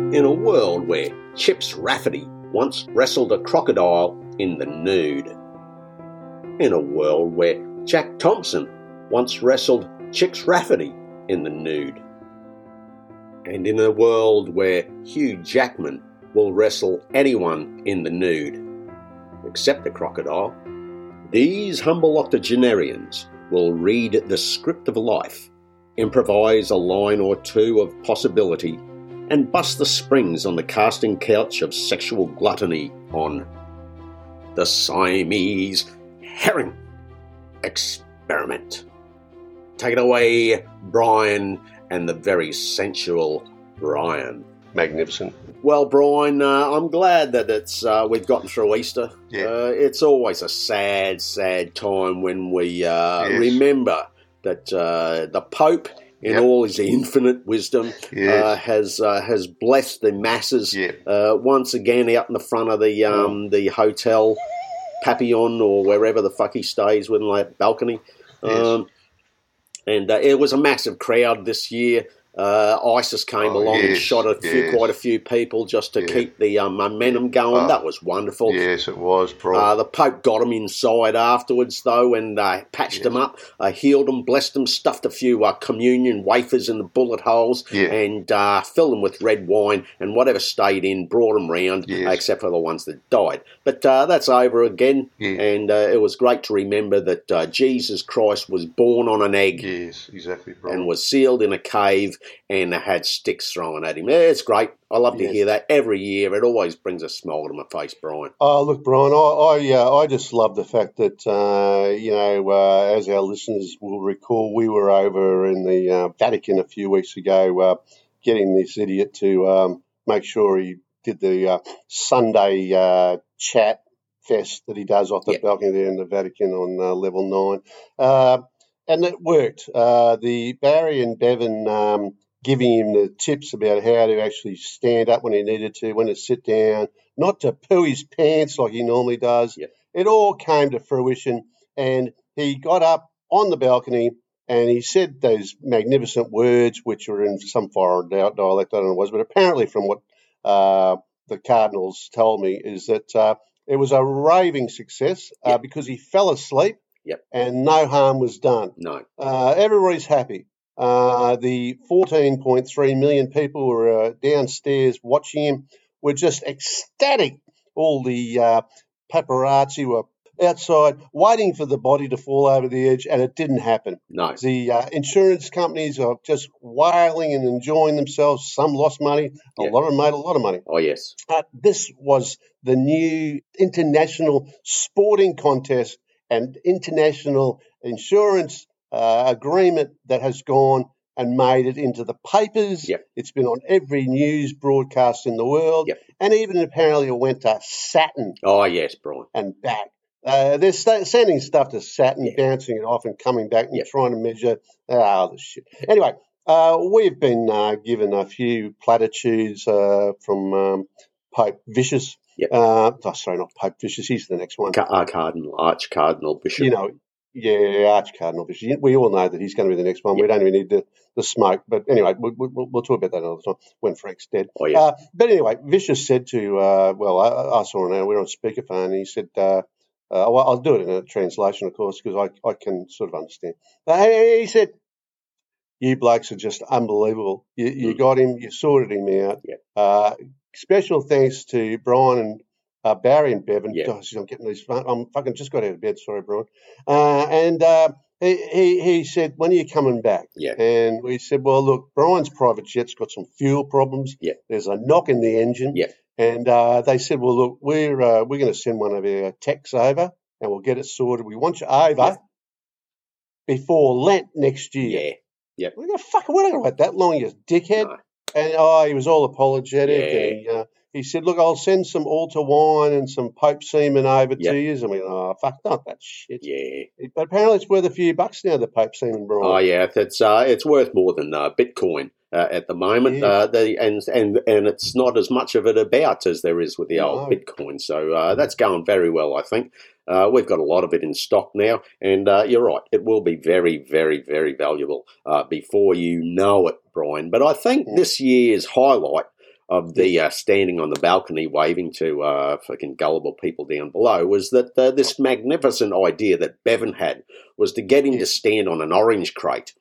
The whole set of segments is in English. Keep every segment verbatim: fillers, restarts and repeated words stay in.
In a world where Chips Rafferty once wrestled a crocodile in the nude. In a world where Jack Thompson once wrestled Chips Rafferty in the nude. And in a world where Hugh Jackman will wrestle anyone in the nude, except the crocodile, these humble octogenarians will read the script of life, improvise a line or two of possibility, and bust the springs on the casting couch of sexual gluttony on the Siamese Herring Experiment. Take it away, Brian, and the very sensual Brian. Magnificent. Well, Brian, uh, I'm glad that it's uh, we've gotten through Easter. Yeah. Uh, it's always a sad, sad time when we uh, yes. remember that uh, the Pope, in yep. all his infinite wisdom, yes. uh, has uh, has blessed the masses yep. uh, once again out in the front of the um, oh. the hotel Papillon or wherever the fuck he stays with that balcony. Yes. Um, and uh, it was a massive crowd this year. Uh, ISIS came oh, along yes, and shot a few, yes. quite a few people just to yeah. keep the um, momentum going. Oh, that was wonderful. Yes, it was. Uh, the Pope got them inside afterwards, though, and uh, patched yes. them up, uh, healed them, blessed them, stuffed a few uh, communion wafers in the bullet holes, yeah. and uh, filled them with red wine, and whatever stayed in, brought them round, yes. uh, except for the ones that died. But uh, that's over again, yeah. and uh, it was great to remember that uh, Jesus Christ was born on an egg. Yes, exactly. Right. And was sealed in a cave and had sticks thrown at him. It's great. I love to yes. hear that every year. It always brings a smile to my face, Brian. Oh, look, Brian, I I, uh, I just love the fact that, uh, you know, uh, as our listeners will recall, we were over in the uh, Vatican a few weeks ago uh, getting this idiot to um, make sure he did the uh, Sunday uh, chat fest that he does off the yep. balcony there in the Vatican on uh, level nine. Uh, and it worked. Uh, the Barry and Bevan um, giving him the tips about how to actually stand up when he needed to, when to sit down, not to poo his pants like he normally does. Yep. It all came to fruition, and he got up on the balcony and he said those magnificent words, which were in some foreign dialect, I don't know what it was, but apparently from what uh, the Cardinals told me is that uh, it was a raving success uh, yep. because he fell asleep yep. and no harm was done. No. Uh, everybody's happy. Uh, the fourteen point three million people who were uh, downstairs watching him were just ecstatic. All the uh, paparazzi were outside waiting for the body to fall over the edge, and it didn't happen. No. The uh, insurance companies are just wailing and enjoying themselves. Some lost money. A yeah. lot of them made a lot of money. Oh, yes. Uh, this was the new international sporting contest and international insurance Uh, agreement that has gone and made it into the papers. Yep. It's been on every news broadcast in the world. Yep. And even apparently it went to Saturn. Oh, yes, Brian. And back. Uh, they're st- sending stuff to Saturn, yeah. bouncing it off and coming back and yep. trying to measure oh, the shit. Anyway, uh, we've been uh, given a few platitudes uh, from um, Pope Vicious. Yep. Uh, oh, sorry, not Pope Vicious. He's the next one. Car- Cardinal, Arch Cardinal Bishop. You know, Yeah, Arch Cardinal Bishop. We all know that he's going to be the next one. Yep. We don't even need the, the smoke. But anyway, we, we, we'll talk about that another time when Frank's dead. Oh, yes. uh, but anyway, Vicious said to, uh, well, I, I saw him now. We're on speakerphone. And he said, uh, uh, well, I'll do it in a translation, of course, because I, I can sort of understand. Uh, he said, you blokes are just unbelievable. You, you mm. got him. You sorted him out. Yep. Uh, special thanks to Brian and Uh, Barry and Bevan. Yep. Gosh, I'm getting these. I'm fucking just got out of bed. Sorry, Brian. Uh, and uh, he, he he said, "When are you coming back?" Yeah. And we said, "Well, look, Brian's private jet's got some fuel problems. Yeah. There's a knock in the engine. Yeah. And uh, they said, well, look, we're uh, we're going to send one of our techs over, and we'll get it sorted. We want you over Yeah. before Lent next year." Yeah. Yep. We're going to fuck. We're not going to wait that long, you dickhead. No. And oh, he was all apologetic. Yeah. And he, uh, he said, look, I'll send some altar wine and some Pope semen over Yep. to you. And we went, oh, fuck, not that shit. Yeah. But apparently it's worth a few bucks now, the Pope semen, Brian. Oh, yeah. It's, uh, it's worth more than uh, Bitcoin. Uh, at the moment, Yeah. uh, the, and and and it's not as much of it about as there is with the No. old Bitcoin. So uh, that's going very well, I think. Uh, we've got a lot of it in stock now, and uh, you're right, it will be very, very, very valuable uh, before you know it, Brian. But I think Mm. this year's highlight of the uh, standing on the balcony waving to uh, fucking gullible people down below was that uh, this magnificent idea that Bevan had was to get him Yeah. to stand on an orange crate.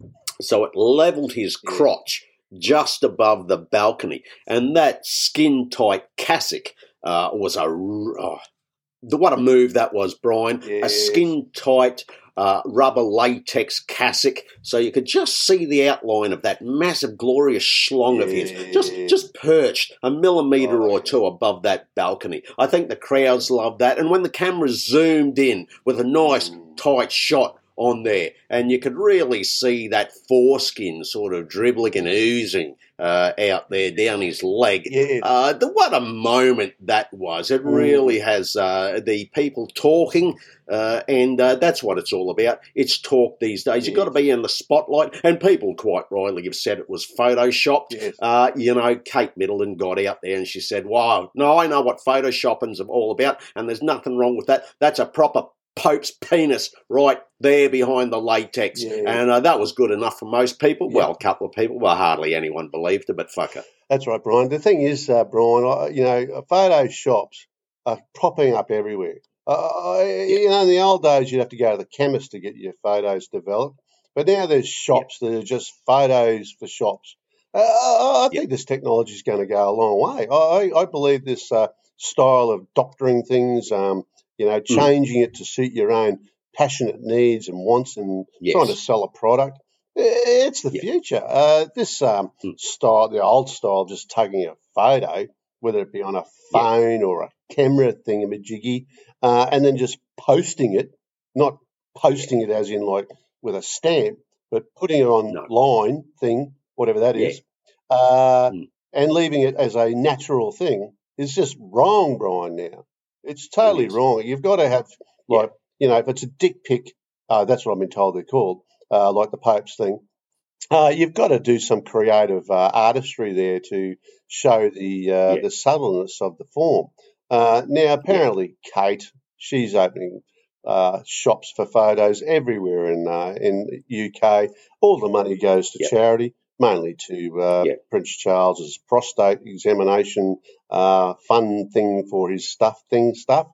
So it levelled his Yeah. crotch just above the balcony. And that skin-tight cassock uh, was a... Oh, the, what a move that was, Brian. Yes. A skin-tight uh, rubber latex cassock, so you could just see the outline of that massive, glorious schlong of his, just Yeah. just perched a millimetre Oh, or yeah. two above that balcony. I think the crowds loved that. And when the camera zoomed in with a nice, Mm. tight shot on there, and you could really see that foreskin sort of dribbling and oozing uh, out there down his leg. Yeah. Uh, the, what a moment that was. It really has uh, the people talking, uh, and uh, that's what it's all about. It's talk these days. You've got to be in the spotlight, and people quite rightly have said it was photoshopped. Yes. Uh, you know, Kate Middleton got out there and she said, wow, no, I know what photoshopping's all about, and there's nothing wrong with that. That's a proper Pope's penis right there behind the latex. Yeah. And uh, that was good enough for most people. Yeah. Well, a couple of people. Well, hardly anyone believed it, but fuck it. That's right, Brian. The thing is, uh, Brian, I- you know, photo shops are popping up everywhere. Uh, I- You know, in the old days, you'd have to go to the chemist to get your photos developed. But now there's shops that are just photos for shops. Uh, I I think this technology is going to go a long way. I, I believe this uh, style of doctoring things, um, you know, changing it to suit your own passionate needs and wants and Yes. trying to sell a product. i- It's the Yeah. future. Uh, this um, Mm. style, the old style, just taking a photo, whether it be on a phone or a camera thingamajiggy, uh, and then just posting it, not posting it as in like with a stamp, but putting it No. online thing, whatever that Yeah. is, uh, Mm. and leaving it as a natural thing is just wrong, Brian, now. It's totally is. wrong. You've got to have, Yeah. like, you know, if it's a dick pic, uh, that's what I've been told they're called, uh, like the Pope's thing. Uh, you've got to do some creative uh, artistry there to show the uh, Yeah. the subtleness of the form. Uh, now, apparently, Kate, she's opening uh, shops for photos everywhere in uh, in U K. All the money goes to Yeah. charity, mainly to uh, Yeah. Prince Charles's prostate examination uh, fun thing for his stuff thing stuff.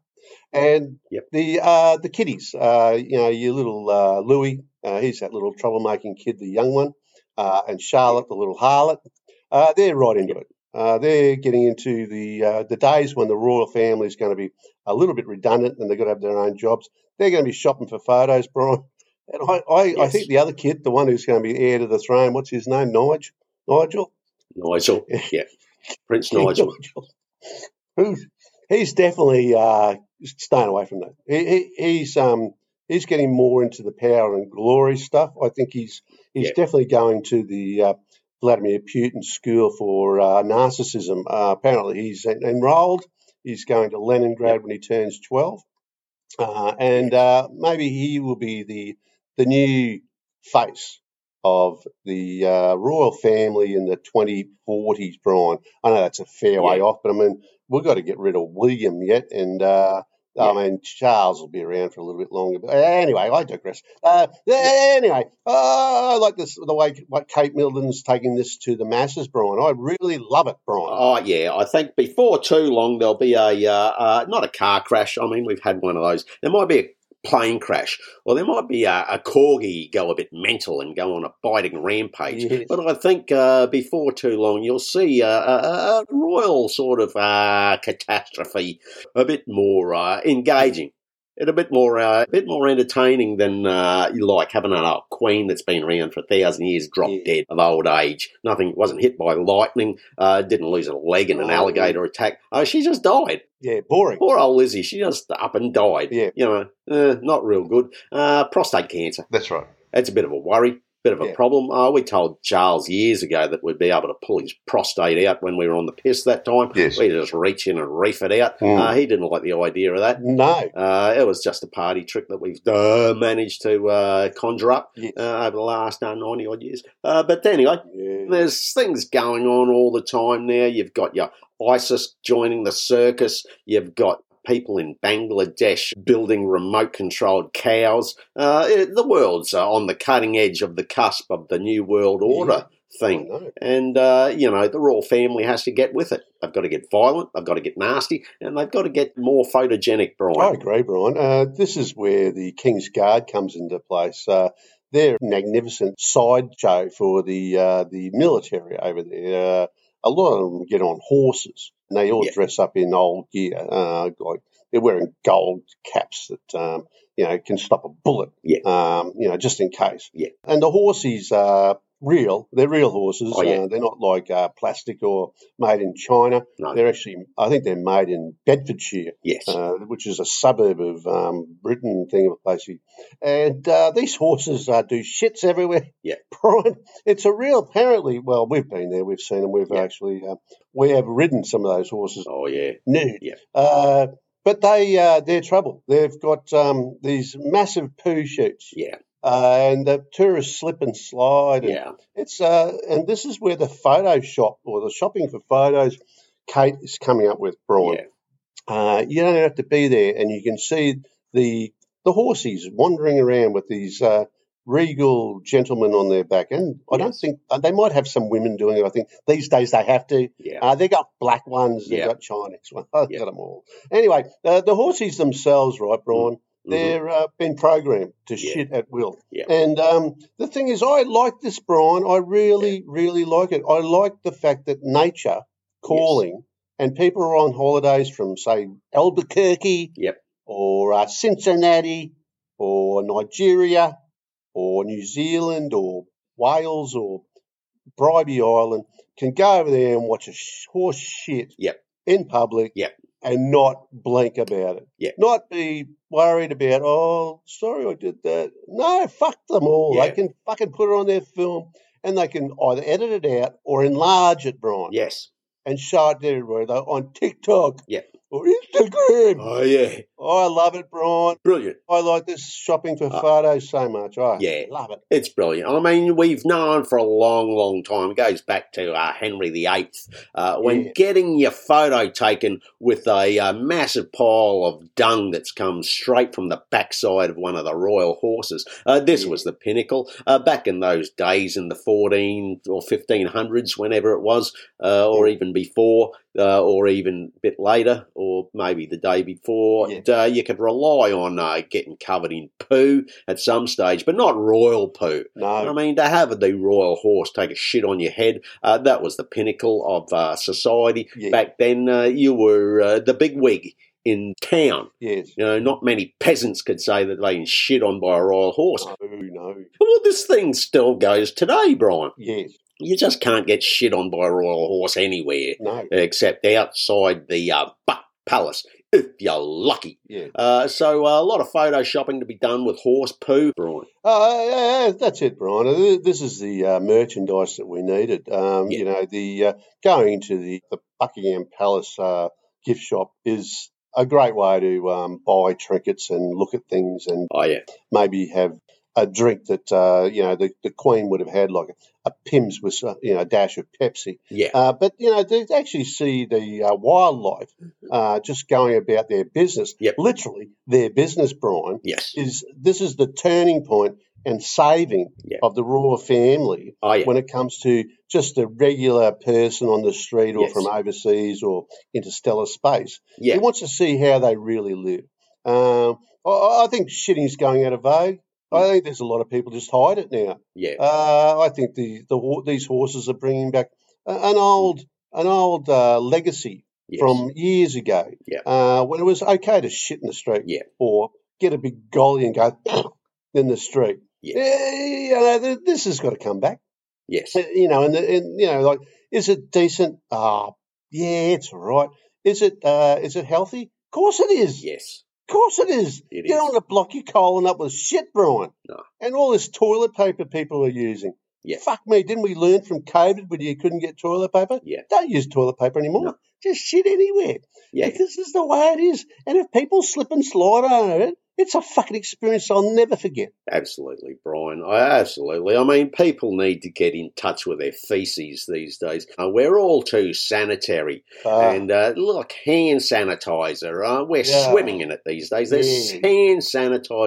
And Yep. the uh, the kiddies, uh, you know, your little uh, Louis, uh, he's that little troublemaking kid, the young one, uh, and Charlotte, the little harlot. Uh, they're right into Yep. it. Uh, they're getting into the uh, the days when the royal family is going to be a little bit redundant and they've got to have their own jobs. They're going to be shopping for photos, Brian. And I, I, I Yes. think the other kid, the one who's going to be heir to the throne, what's his name? Nigel? Nigel? Nigel. Yeah. Prince Nigel. Who's he's definitely uh, staying away from that. He, he, he's um he's getting more into the power and glory stuff. I think he's he's Yeah. definitely going to the uh, Vladimir Putin School for uh, Narcissism. Uh, apparently, he's en- enrolled. He's going to Leningrad when he turns twelve, uh, and uh, maybe he will be the the new face of the uh, royal family in the twenty forties, Brian. I know that's a fair way Yeah. off, but I mean, we've got to get rid of William yet, and uh, Yeah. I mean, Charles will be around for a little bit longer. But anyway, I digress. Uh, anyway, uh, I like this the way what Kate Middleton's taking this to the masses, Brian. I really love it, Brian. Oh, yeah. I think before too long there'll be a, uh, uh, not a car crash. I mean, we've had one of those. There might be a plane crash, or there might be a, a corgi go a bit mental and go on a biting rampage. Yes. But I think uh, before too long you'll see uh, a, a, a royal sort of uh, catastrophe, a bit more uh, engaging. It a bit more, uh, a bit more entertaining than uh, you like having a queen that's been around for a thousand years drop Yeah. dead of old age. Nothing, wasn't hit by lightning, uh, didn't lose a leg in an Oh, alligator attack. Oh, she just died. Yeah, boring. Poor old Lizzie, she just up and died. Yeah. You know, uh, not real good. Uh, prostate cancer. That's right. That's a bit of a worry, bit of a Yeah. problem. Uh, we told Charles years ago that we'd be able to pull his prostate out when we were on the piss that time. Yes. We'd just reach in and reef it out. Mm. Uh, he didn't like the idea of that. No. Uh, it was just a party trick that we've uh, managed to uh, conjure up Yes. uh, over the last uh, ninety odd years. Uh, but anyway, Yeah. there's things going on all the time now. You've got your ISIS joining the circus. You've got people in Bangladesh building remote-controlled cows. Uh, it- the world's uh, on the cutting edge of the cusp of the new world order, thing. I know. And, uh, you know, the royal family has to get with it. They've got to get violent, they've got to get nasty, and they've got to get more photogenic, Brian. I agree, Brian. Uh, this is where the King's Guard comes into place. Uh, they're a magnificent sideshow for the uh, the military over there. Uh, a lot of them get on horses, and they all Yeah. dress up in old gear. Uh, like they're wearing gold caps that um, you know can stop a bullet. Yeah. Um, you know, just in case. Yeah. And the horses are real. They're real horses. Oh, yeah. Uh, they're not like uh, plastic or made in China. No. They're actually, I think, they're made in Bedfordshire. Yes. Uh, which is a suburb of um, Britain, thing of basically. And uh, these horses uh, do shits everywhere. Yeah. Brian, it's a real, apparently, well, we've been there, we've seen them, we've Yeah. actually, uh, we have ridden some of those horses Oh, yeah. nude. Yeah. Uh, but they, uh, they're trouble. They've got um, these massive poo chutes. Yeah. Uh, and the tourists slip and slide. And Yeah. It's uh, and this is where the photo shop or the shopping for photos Kate is coming up with, Brian. Yeah. Uh, you don't have to be there, and you can see the the horses wandering around with these uh, regal gentlemen on their back. And I don't Yes. think uh, they might have some women doing it. I think these days they have to. Yeah. Uh, they got black ones, they Yeah. got Chinese ones. I've Yeah. got them all. Anyway, uh, the horses themselves, right, Brian? Mhm. They're uh, been programmed to Yeah. shit at will. Yeah. And um, the thing is, I like this, Brian. I really, really like it. I like the fact that nature calling and people are on holidays from, say, Albuquerque Yep. or uh, Cincinnati or Nigeria or New Zealand or Wales or Bribey Island can go over there and watch a sh- horse shit Yep. in public Yep. and not blink about it. Yeah. Not be worried about, oh, sorry I did that. No, fuck them all. Yeah. They can fucking put it on their film and they can either edit it out or enlarge it, Brian, Yes. and show it to everybody though, on TikTok Yeah. or Instagram. Oh, yeah. I love it, Brian. Brilliant. I like this shopping for Uh, photos so much. I yeah. love it. It's brilliant. I mean, we've known for a long, long time. It goes back to uh, Henry the Eighth. Uh, when Yeah. getting your photo taken with a uh, massive pile of dung that's come straight from the backside of one of the royal horses. Uh, this Yeah. was the pinnacle. Uh, back in those days in the fourteen or fifteen hundreds, whenever it was, uh, or Yeah. even before, uh, or even a bit later, or maybe the day before, Yeah. uh, you could rely on uh, getting covered in poo at some stage, but not royal poo. No. I mean, to have the royal horse take a shit on your head, uh, that was the pinnacle of uh, society. Yeah. Back then, uh, you were uh, the big wig in town. Yes. You know, not many peasants could say that they been shit on by a royal horse. No, no. Well, this thing still goes today, Brian. Yes. You just can't get shit on by a royal horse anywhere No. except outside the uh, Buck Palace, if you're lucky. Yeah. Uh, so uh, a lot of photoshopping to be done with horse poo, Brian. Uh, yeah, that's it, Brian. Uh, This is the uh, merchandise that we needed. Um, Yeah. You know, the uh, going to the, the Buckingham Palace uh, gift shop is a great way to um, buy trinkets and look at things and Oh, yeah. maybe have a drink that uh, you know the, the Queen would have had, like a, a Pimm's with uh, you know a dash of Pepsi. Yeah. Uh, but you know to actually see the uh, wildlife uh, just going about their business, Yep. literally their business, Brian, Yes. is this is the turning point and saving Yeah. of the royal family Oh, yeah. when it comes to just a regular person on the street or Yes. from overseas or interstellar space. Yeah. He wants to see how they really live. Um, I, I think shitting's going out of vogue. I think there's a lot of people just hide it now. Yeah. Uh, I think the, the ho- these horses are bringing back a- an old an old uh, legacy Yes. from years ago, Yeah. uh, when it was okay to shit in the street Yeah. or get a big golly and go in the street. Yeah. Eh, you know, th- this has got to come back. Yes. Uh, You know, and, the, and you know, like, is it decent? Ah, yeah, it's all right. Is it uh, is it healthy? Of course it is. Yes. Of course it is. It you don't is. want to block your colon up with shit, Brian. No. And all this toilet paper people are using. Yeah. Fuck me, didn't we learn from COVID when you couldn't get toilet paper? Yeah. Don't use toilet paper anymore. No. Just shit anywhere. Yeah. This is the way it is. And if people slip and slide on it, it's a fucking experience I'll never forget. Absolutely, Brian. I absolutely. I mean, people need to get in touch with their feces these days. Uh, we're all too sanitary, Uh, and uh, look, hand sanitizer. Uh, we're Yeah. swimming in it these days. There's Yeah. hand sanitizer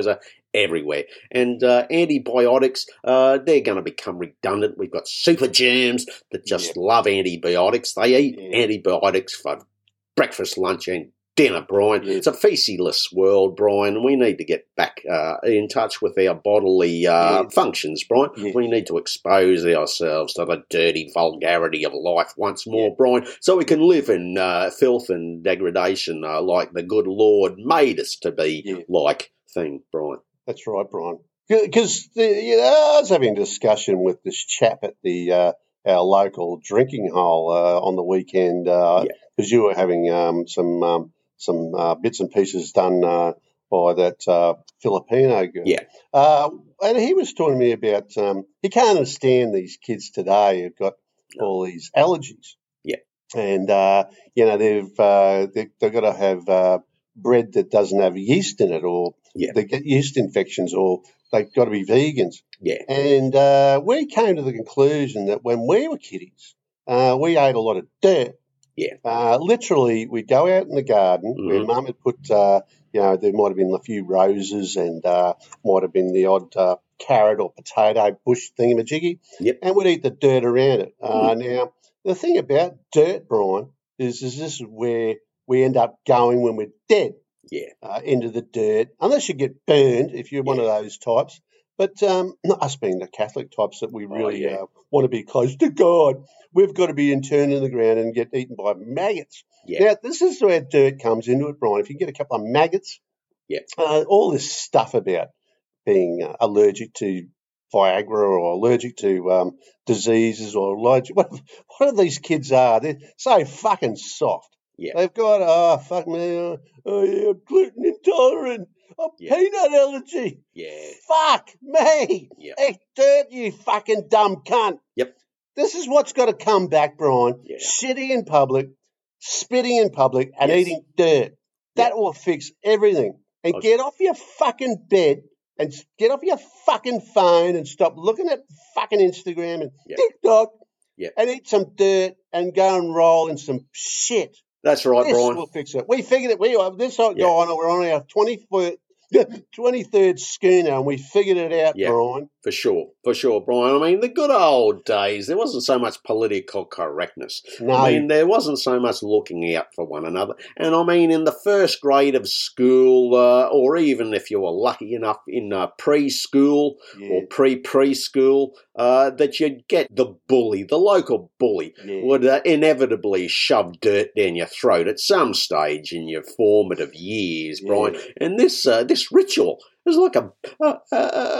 everywhere. And uh, antibiotics, uh, they're going to become redundant. We've got super germs that just Yeah. love antibiotics. They eat Yeah. antibiotics for breakfast, lunch, and dinner, Brian. Yeah. It's a feces-less world, Brian. We need to get back uh, in touch with our bodily uh, Yeah. functions, Brian. Yeah. We need to expose ourselves to the dirty vulgarity of life once more, Yeah. Brian, so we can live in uh, filth and degradation uh, like the good Lord made us to be Yeah. like thing, Brian. That's right, Brian. Because you know, I was having a discussion with this chap at the uh, our local drinking hole uh, on the weekend because uh, Yeah. you were having um, some um, some uh, bits and pieces done uh, by that uh, Filipino girl. Yeah. Uh, and he was talking to me about um, he can't understand these kids today who've got all these allergies. Yeah. And uh, you know they've uh, they, they've got to have uh, bread that doesn't have yeast in it, or Yeah. they get yeast infections, or they've got to be vegans. Yeah. And uh, we came to the conclusion that when we were kiddies, uh, we ate a lot of dirt. Yeah. Uh, literally, we'd go out in the garden Mhm. where Mum had put, uh, you know, there might have been a few roses and uh, might have been the odd uh, carrot or potato bush thingamajiggy, Yep. and we'd eat the dirt around it. Uh, Now, the thing about dirt, Brian, is, is this is where we end up going when we're dead. Yeah. Uh, into the dirt, unless you get burned if you're one Yeah. of those types. But um, not us being the Catholic types that we Oh, really yeah. uh, want to be close to God, we've got to be interned in the ground and get eaten by maggots. Yeah. Now, this is where dirt comes into it, Brian. If you get a couple of maggots, Yeah. uh, all this stuff about being uh, allergic to Viagra or allergic to um, diseases or allergic, what, what are these kids are? They're so fucking soft. Yeah. They've got, oh, fuck me, oh, oh yeah, I'm gluten intolerant, I'm Yeah. peanut allergy. Yeah. Fuck me. Yep. It's dirt, you fucking dumb cunt. Yep. This is what's got to come back, Brian. Yeah. Shitting in public, spitting in public, and Yes. eating dirt. That will fix everything. And I- get off your fucking bed and s- get off your fucking phone and stop looking at fucking Instagram and Yep. TikTok Yep. and eat some dirt and go and roll in some shit. That's right, This Brian. will fix it. We figured it. We are this guy Yeah. on. We're on our twenty-third, twenty-third schooner, and we figured it out, Yeah. Brian. For sure, for sure, Brian. I mean, the good old days, there wasn't so much political correctness. No, I mean, there wasn't so much looking out for one another. And I mean, in the first grade of school, uh, or even if you were lucky enough in uh, preschool yeah, or pre-preschool, uh, that you'd get the bully, the local bully, yeah, would uh, inevitably shove dirt down your throat at some stage in your formative years, Brian. yeah. And this uh, this ritual is like a, a, a,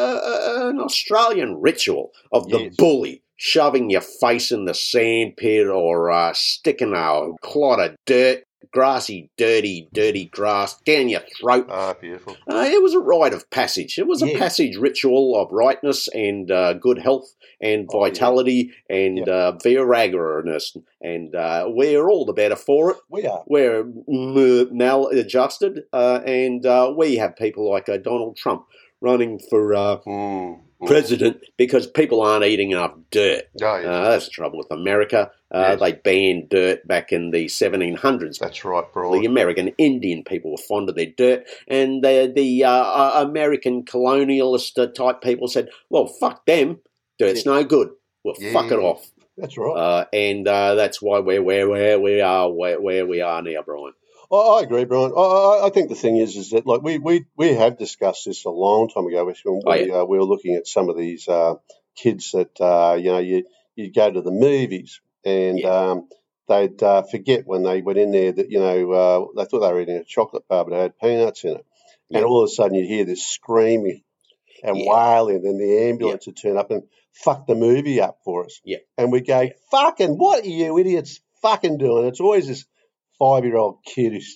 a an Australian ritual of the Yes. bully shoving your face in the sandpit or uh, sticking a clod of dirt, grassy, dirty, dirty grass down your throat. Ah, beautiful. Uh, it was a rite of passage. It was a Yeah. passage ritual of rightness and uh, good health and Oh, yeah. vitality and Yep. uh, viragoriness. And uh, we're all the better for it. We are. We're m- maladjusted, uh, and uh, we have people like uh, Donald Trump running for uh, Mm, mm. president because people aren't eating enough dirt. Oh, yeah. Uh, that's the trouble with America. Uh, Yes. They banned dirt back in the seventeen hundreds. That's right, The Brian. American Indian people were fond of their dirt, and the, the uh, uh, American colonialist uh, type people said, well, fuck them, dirt's no good, well, fuck it Yeah. off. That's right. Uh, and uh, that's why we're where, where we are, where, where we are now, Brian. I, I agree, Brian. I, I, I think the thing is, is that like we, we, we have discussed this a long time ago. When we, Oh, yeah. uh, we were looking at some of these uh, kids that uh, you know you you go to the movies and Yeah. um, they'd uh, forget when they went in there that you know uh, they thought they were eating a chocolate bar, but it had peanuts in it, Yeah. and all of a sudden you hear this screaming and Yeah. wailing, and the ambulance would turn up and fuck the movie up for us. Yeah. And we go, Yeah. fucking, what are you idiots fucking doing? It's always this five-year-old kid who's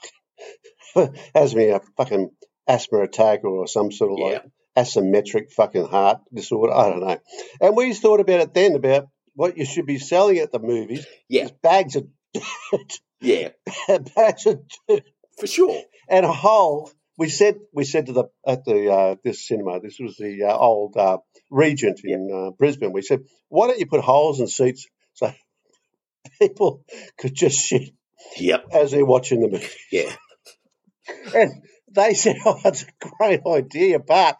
fucking has me a fucking asthma attack or some sort of Yeah. like asymmetric fucking heart disorder. I don't know. And we thought about it then about what you should be selling at the movies. Yeah. is bags of dirt, Yeah, bags of dirt for sure. and a hole. We said we said to the at the uh, this cinema. This was the uh, old uh, Regent in uh, Brisbane. We said, why don't you put holes in seats so people could just shit Yep. as they're watching the movie? Yeah. And they said, oh, that's a great idea, but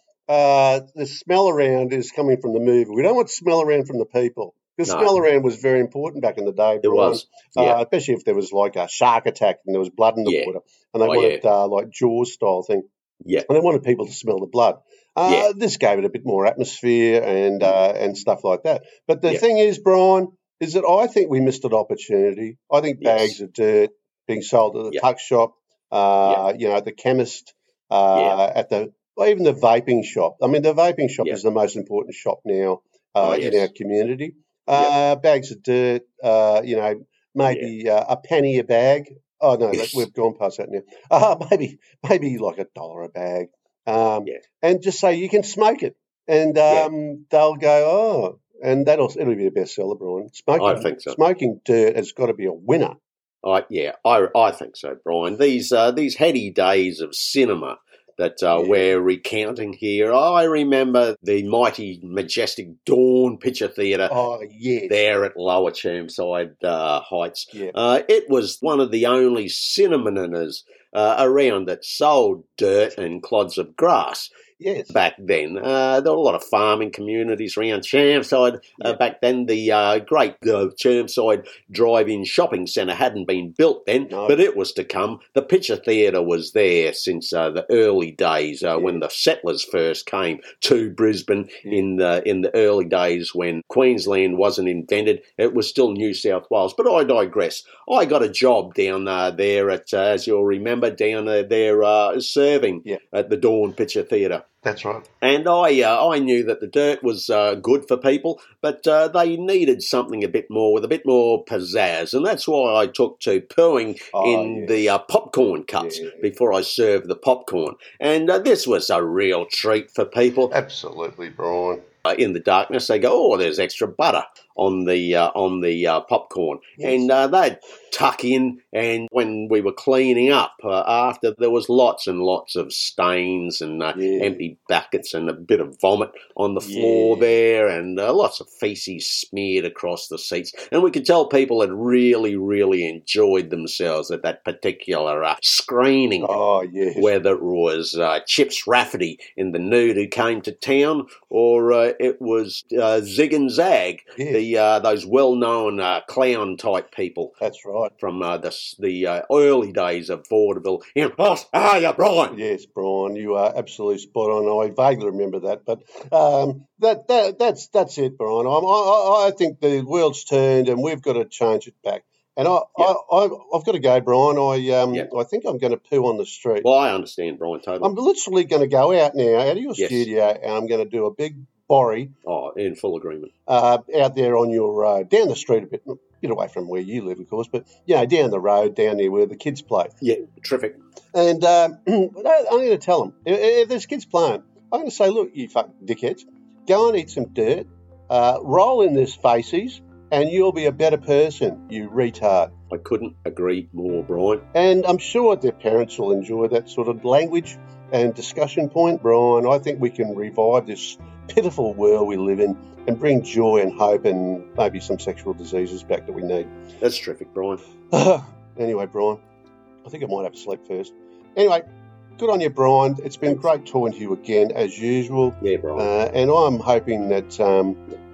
uh, the smell around is coming from the movie. We don't want smell around from the people. The No. smell around was very important back in the day, Brian. It was, yeah. Uh, especially if there was like a shark attack and there was blood in the Yeah. water, and they Oh, wanted yeah. uh, like Jaws style thing. Yeah. And they wanted people to smell the blood. Uh, Yeah. This gave it a bit more atmosphere and uh, and stuff like that. But the Yeah. thing is, Brian, is that I think we missed an opportunity. I think bags Yes. of dirt being sold at the Yeah. tuck shop, uh, you know, at the chemist, uh, at the well, even the vaping shop. I mean, the vaping shop Yeah. is the most important shop now uh, Oh, in yes. our community. Uh, Bags of dirt, uh, you know, maybe uh, a penny a bag. Oh no, that, Yes. we've gone past that now. Uh, maybe maybe like a dollar a bag. Um, Yeah. and just say you can smoke it, and Yeah. um, they'll go, oh, and that'll it'll be a bestseller, Brian. Smoking, I think so. Smoking dirt has got to be a winner. I yeah, I I think so, Brian. These uh, these heady days of cinema that uh, Yeah. we're recounting here. I remember the mighty, majestic Dawn Picture Theatre Oh yes, there at Lower Chermside uh, Heights. yeah, Uh, it was one of the only cinemas uh, around that sold dirt and clods of grass. yes, Back then, uh, there were a lot of farming communities around Chermside. Uh, Yeah. back then, the uh, great uh, Chermside Drive-In Shopping Centre hadn't been built then, No. but it was to come. The Picture Theatre was there since uh, the early days uh, when the settlers first came to Brisbane Yeah. in the in the early days when Queensland wasn't invented. It was still New South Wales. But I digress. I got a job down uh, there at, uh, as you'll remember, down uh, there uh, serving Yeah. at the Dawn Picture Theatre. that's right. And I uh, I knew that the dirt was uh, good for people, but uh, they needed something a bit more, with a bit more pizzazz. And that's why I took to pooing Oh, in yes. the uh, popcorn cups Yeah. before I served the popcorn. And uh, this was a real treat for people. Absolutely, Brian. Uh, in the darkness, they go, oh, there's extra butter on the uh, on the uh, popcorn. Yes. And uh, they'd tuck in, and when we were cleaning up uh, after, there was lots and lots of stains and uh, Yeah. empty buckets and a bit of vomit on the floor Yeah. there, and uh, lots of feces smeared across the seats. And we could tell people had really, really enjoyed themselves at that particular uh, screening. Oh yes. Whether it was uh, Chips Rafferty in The Nude who came to town, or uh, it was uh, Zig and Zag, Yeah. the uh, those well-known uh, clown-type people That's right. from uh, the the uh, early days of vaudeville. In Australia, Brian. Yes, Brian, you are absolutely spot on. I vaguely remember that, but um, that, that that's that's it, Brian. I'm, I I think the world's turned, and we've got to change it back. And I, Yeah. I, I I've got to go, Brian. I um Yeah. I think I'm going to poo on the street. Well, I understand, Brian, totally. I'm literally going to go out now, out of your Yes. studio, and I'm going to do a big borry Oh, in full agreement. uh, out there on your road, down the street a bit, a bit away from where you live, of course, but you know, down the road, down there where the kids play. Yeah, terrific. And um, I'm going to tell them, if, if there's kids playing, I'm going to say, look, you fucking dickheads, go and eat some dirt, uh, roll in this faces, and you'll be a better person, you retard. I couldn't agree more, Brian. And I'm sure their parents will enjoy that sort of language and discussion point, Brian. I think we can revive this pitiful world we live in and bring joy and hope and maybe some sexual diseases back that we need. That's terrific, Brian. Anyway, Brian, I think I might have to sleep first. Anyway, good on you, Brian. It's been Thanks. great talking to you again, as usual. Yeah, Brian. Uh, and I'm hoping that um,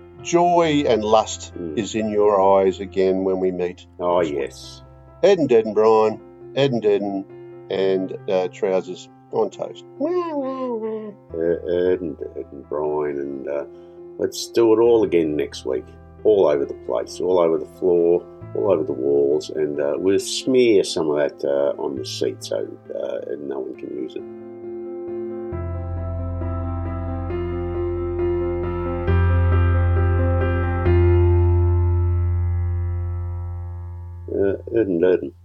joy and lust Mm. is in your eyes again when we meet. Oh, yes. Eden Deaden, Brian. Eden Deaden and uh, trousers on toast. Uh, Ed and, Ed and Brian, and uh, let's do it all again next week. All over the place, all over the floor, all over the walls, and uh, we'll smear some of that uh, on the seat so uh, no one can use it. Uh, Ed and Ed.